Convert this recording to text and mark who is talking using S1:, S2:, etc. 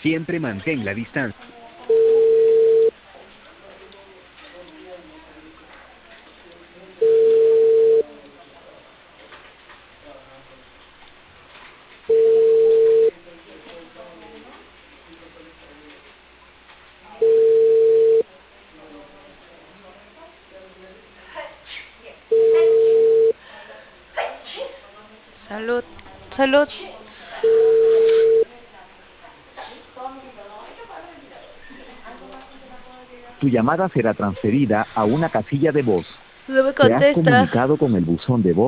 S1: Siempre mantén la distancia.
S2: Salud, salud.
S1: Tu llamada será transferida a una casilla de voz.
S2: No me
S1: Te has
S2: contesta.
S1: comunicado con el buzón de voz.